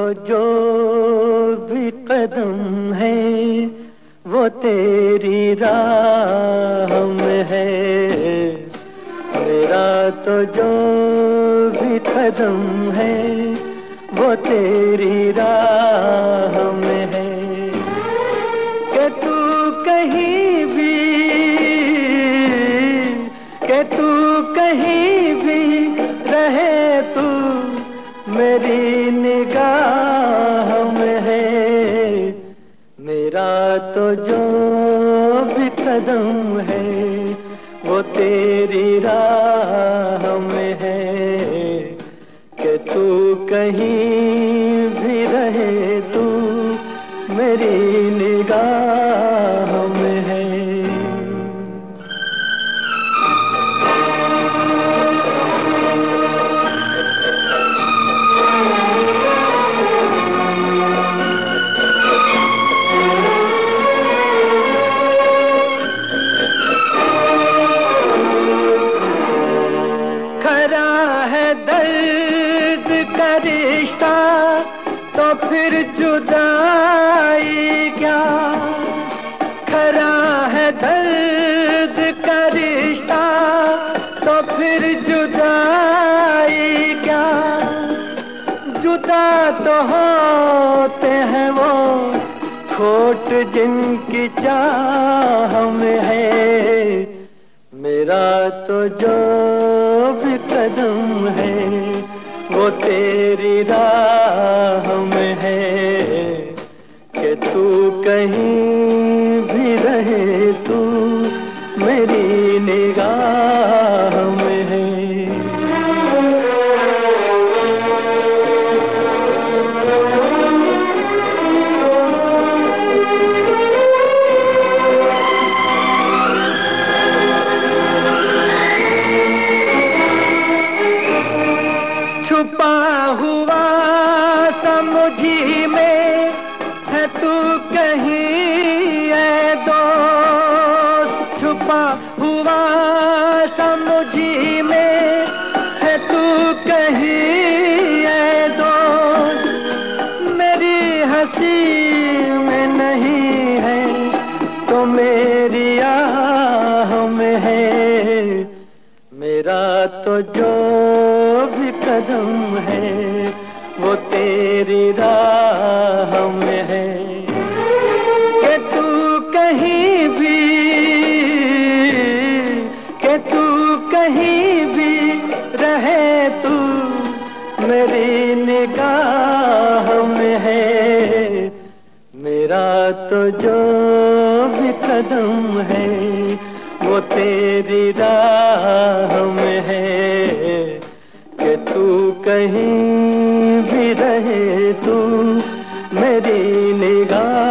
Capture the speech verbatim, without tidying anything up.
जो भी कदम है वो तेरी राह में है। मेरा तो जो भी कदम है वो तेरी राह में है। कि तू कहीं भी कि तू कहीं भी रहे तू मेरी निगाह में है। मेरा तो जो भी कदम है वो तेरी राह में है। कि तू कहीं भी रहे तू मेरी निगाह में है। खरा है दर्द का रिश्ता तो फिर जुदाई क्या। खरा है दर्द का रिश्ता तो फिर जुदाई क्या। जुदा तो होते हैं वो खोट जिनकी चाह में है। मेरा तो जो भी कदम है वो तेरी राह में है। कि तू कहीं भी रहे तू मेरी निगाह में है। छुपा हुआ समुझी में है तू कहीं ऐ दोस्त। छुपा हुआ समुझी में है तू कहीं ऐ दोस्त। मेरी हंसी में नहीं है तो मेरी आह में है। मेरा तो जो भी कदम है वो तेरी राह में है। कि तू कहीं भी कि तू कहीं भी रहे तू मेरी निगाह में है। मेरा तो जो भी कदम है वो तेरी राह में है। कि तू कहीं भी रहे तू मेरी निगाह